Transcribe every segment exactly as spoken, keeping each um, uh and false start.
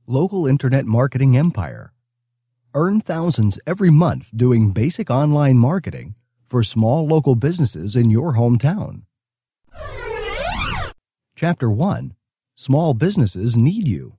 Local Internet Marketing Empire. Earn thousands every month doing basic online marketing for small local businesses in your hometown. Chapter one. Small businesses need you.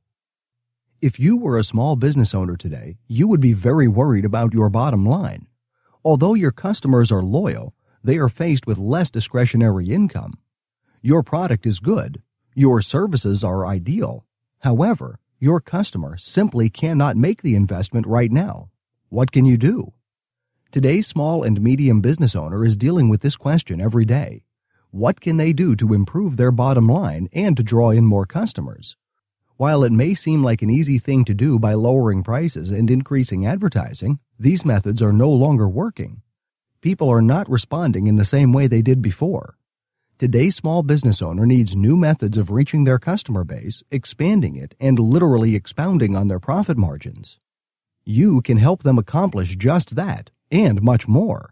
If you were a small business owner today, you would be very worried about your bottom line. Although your customers are loyal, they are faced with less discretionary income. Your product is good. Your services are ideal. However, your customer simply cannot make the investment right now. What can you do? Today's small and medium business owner is dealing with this question every day. What can they do to improve their bottom line and to draw in more customers? While it may seem like an easy thing to do by lowering prices and increasing advertising, these methods are no longer working. People are not responding in the same way they did before. Today's small business owner needs new methods of reaching their customer base, expanding it, and literally expounding on their profit margins. You can help them accomplish just that, and much more.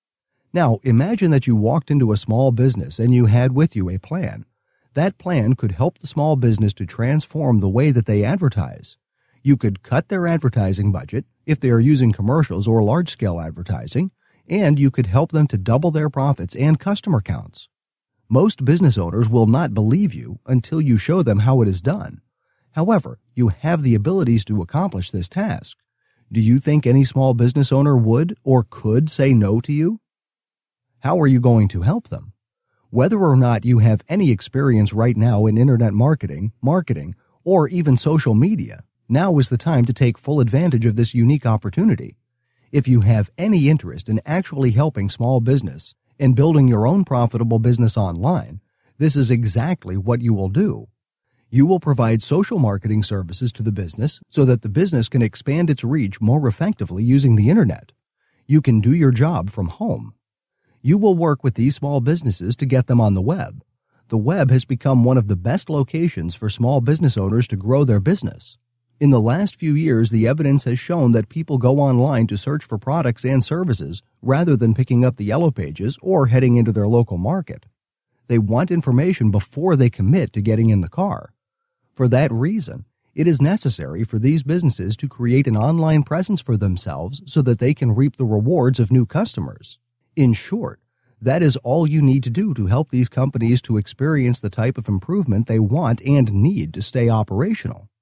Now, imagine that you walked into a small business and you had with you a plan. That plan could help the small business to transform the way that they advertise. You could cut their advertising budget if they are using commercials or large-scale advertising, and you could help them to double their profits and customer counts. Most business owners will not believe you until you show them how it is done. However, you have the abilities to accomplish this task. Do you think any small business owner would or could say no to you? How are you going to help them? Whether or not you have any experience right now in internet marketing, marketing, or even social media, now is the time to take full advantage of this unique opportunity. If you have any interest in actually helping small business and building your own profitable business online, this is exactly what you will do. You will provide social marketing services to the business so that the business can expand its reach more effectively using the internet. You can do your job from home. You will work with these small businesses to get them on the web. The web has become one of the best locations for small business owners to grow their business. In the last few years, the evidence has shown that people go online to search for products and services rather than picking up the yellow pages or heading into their local market. They want information before they commit to getting in the car. For that reason, it is necessary for these businesses to create an online presence for themselves so that they can reap the rewards of new customers. In short, that is all you need to do to help these companies to experience the type of improvement they want and need to stay operational.